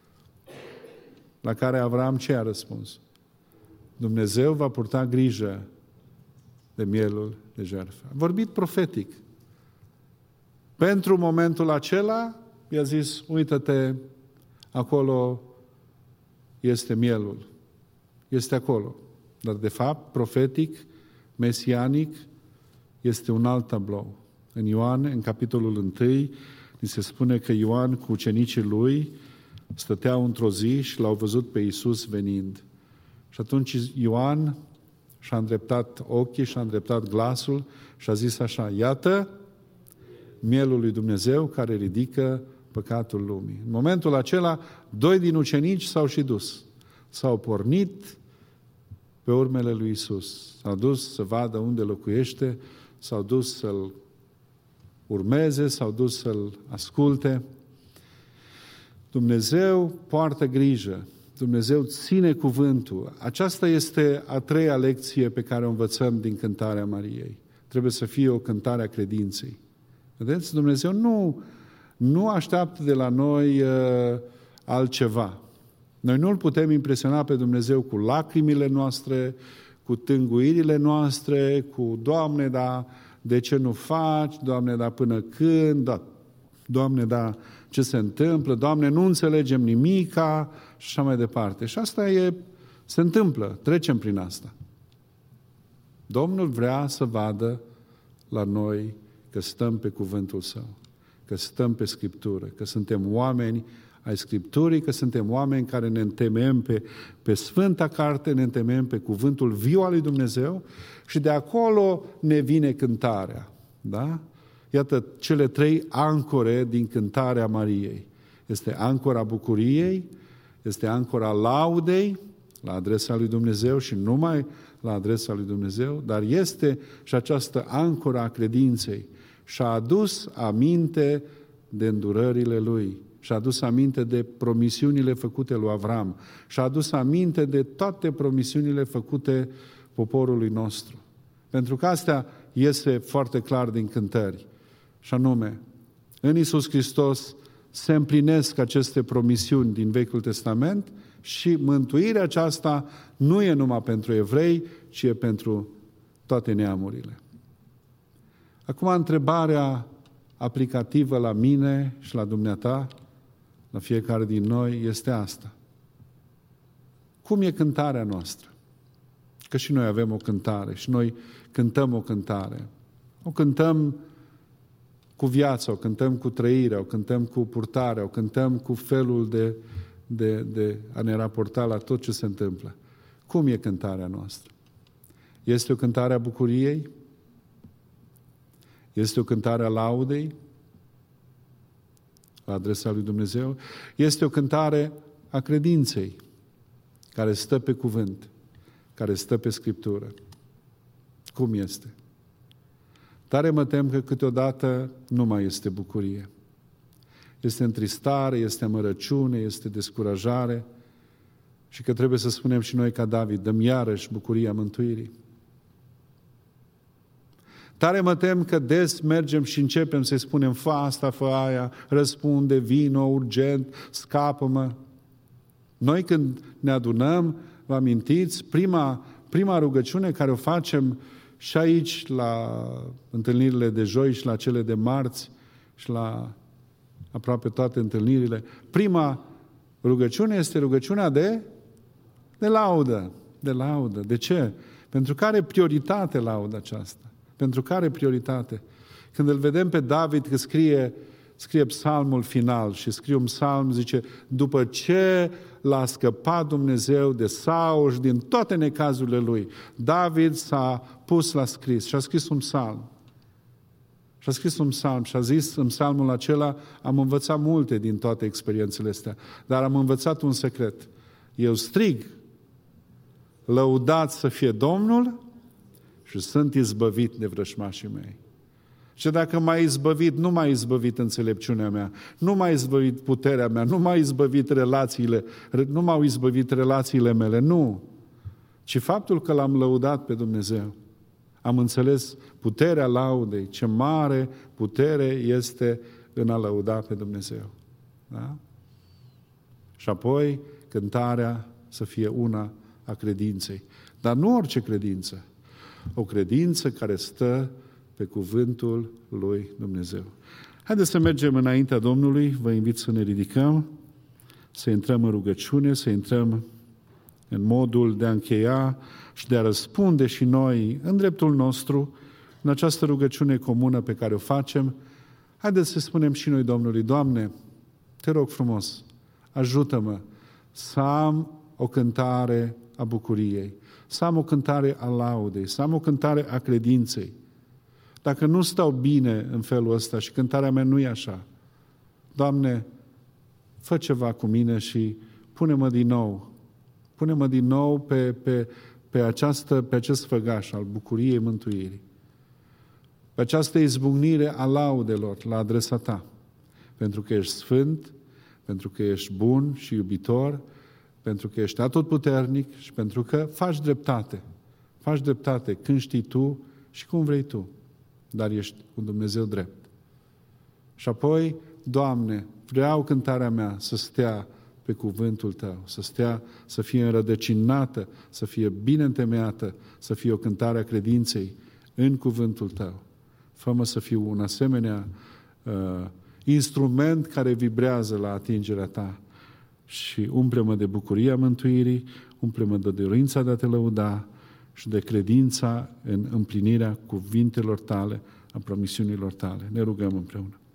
Speaker 1: La care Avram ce a răspuns? Dumnezeu va purta grijă de mielul de jertfă. A vorbit profetic. Pentru momentul acela, i-a zis, uită-te, acolo este mielul. Este acolo. Dar de fapt, profetic, mesianic, este un alt tablou. În Ioan, în capitolul unu, ni se spune că Ioan cu ucenicii lui stăteau într-o zi și l-au văzut pe Iisus venind. Și atunci Ioan și-a îndreptat ochii, și-a îndreptat glasul și a zis așa, iată mielul lui Dumnezeu care ridică păcatul lumii. În momentul acela, doi din ucenici s-au și dus. S-au pornit pe urmele lui Iisus. S-au dus să vadă unde locuiește, s-au dus să-L urmeze, s-au dus să-L asculte. Dumnezeu poartă grijă. Dumnezeu ține cuvântul. Aceasta este a treia lecție pe care o învățăm din cântarea Mariei. Trebuie să fie o cântare a credinței. Vedeți? Dumnezeu nu, nu așteaptă de la noi uh, altceva. Noi nu îl putem impresiona pe Dumnezeu cu lacrimile noastre, cu tânguirile noastre, cu Doamne, dar de ce nu faci? Doamne, dar până când? Da, Doamne, dar ce se întâmplă? Doamne, nu înțelegem nimica și așa mai departe. Și asta e, se întâmplă, trecem prin asta. Domnul vrea să vadă la noi că stăm pe cuvântul Său, că stăm pe Scriptură, că suntem oameni ai Scripturii, că suntem oameni care ne întemeiem pe, pe Sfânta Carte, ne întemeiem pe cuvântul viu al lui Dumnezeu și de acolo ne vine cântarea. Da? Iată cele trei ancore din cântarea Mariei. Este ancora bucuriei, este ancora laudei la adresa lui Dumnezeu și numai la adresa lui Dumnezeu, dar este și această ancora a credinței. Și-a adus aminte de îndurările lui, și-a adus aminte de promisiunile făcute lui Avram, și-a adus aminte de toate promisiunile făcute poporului nostru. Pentru că astea iese foarte clar din cântări. Și anume, în Iisus Hristos se împlinesc aceste promisiuni din Vechiul Testament și mântuirea aceasta nu e numai pentru evrei, ci e pentru toate neamurile. Acum întrebarea aplicativă la mine și la dumneata, la fiecare din noi, este asta. Cum e cântarea noastră? Că și noi avem o cântare și noi cântăm o cântare. O cântăm cu viața, o cântăm cu trăirea, o cântăm cu purtarea, o cântăm cu felul de, de, de a ne raporta la tot ce se întâmplă. Cum e cântarea noastră? Este o cântare a bucuriei? Este o cântare a laudei la adresa lui Dumnezeu? Este o cântare a credinței, care stă pe cuvânt, care stă pe Scriptură. Cum este? Tare mă tem că câteodată nu mai este bucurie. Este întristare, este amărăciune, este descurajare și că trebuie să spunem și noi ca David, dăm iarăși bucuria mântuirii. Tare mă tem că des mergem și începem să-i spunem, fă asta, fă aia, răspunde, vino, urgent, scapă-mă. Noi când ne adunăm, vă amintiți, prima, prima rugăciune care o facem și aici la întâlnirile de joi și la cele de marți și la aproape toate întâlnirile, prima rugăciune este rugăciunea de, de laudă. De laudă. De ce? Pentru că are prioritate lauda aceasta. Pentru că are prioritate. Când îl vedem pe David că scrie, scrie psalmul final și scrie un psalm, zice, după ce l-a scăpat Dumnezeu de Saul și din toate necazurile lui, David s-a pus la scris și a scris un psalm. Și a scris un psalm și a zis în psalmul acela, am învățat multe din toate experiențele astea, dar am învățat un secret. Eu strig, lăudați să fie Domnul și sunt izbăvit de vrășmașii mei. Și dacă m-a izbăvit, nu m-a izbăvit înțelepciunea mea, nu m-a izbăvit puterea mea, nu m-a izbăvit relațiile, nu m-au izbăvit relațiile mele, nu. Ci faptul că l-am lăudat pe Dumnezeu. Am înțeles puterea laudei, ce mare putere este în a lăuda pe Dumnezeu. Da? Și apoi cântarea să fie una a credinței. Dar nu orice credință. O credință care stă pe cuvântul lui Dumnezeu. Haideți să mergem înaintea Domnului, vă invit să ne ridicăm, să intrăm în rugăciune, să intrăm în modul de a încheia și de a răspunde și noi în dreptul nostru, în această rugăciune comună pe care o facem. Haideți să spunem și noi Domnului, Doamne, te rog frumos, ajută-mă să am o cântare a bucuriei, să am o cântare a laudei, să am o cântare a credinței. Dacă nu stau bine în felul ăsta și cântarea mea nu e așa, Doamne, fă ceva cu mine și pune-mă din nou, pune-mă din nou pe, pe, pe, această, pe acest făgaș al bucuriei mântuirii, pe această izbucnire a laudelor la adresa Ta, pentru că ești sfânt, pentru că ești bun și iubitor, pentru că ești atotputernic și pentru că faci dreptate. Faci dreptate când știi Tu și cum vrei Tu, dar ești un Dumnezeu drept. Și apoi, Doamne, vreau cântarea mea să stea pe cuvântul Tău, să stea, să fie înrădăcinată, să fie bine întemeiată, să fie o cântare a credinței în cuvântul Tău. Fă-mă să fiu un asemenea uh, instrument care vibrează la atingerea Ta și umple-mă de bucuria mântuirii, umple-mă de dorința de a Te lăuda și de credința în împlinirea cuvintelor Tale, a promisiunilor Tale. Ne rugăm împreună.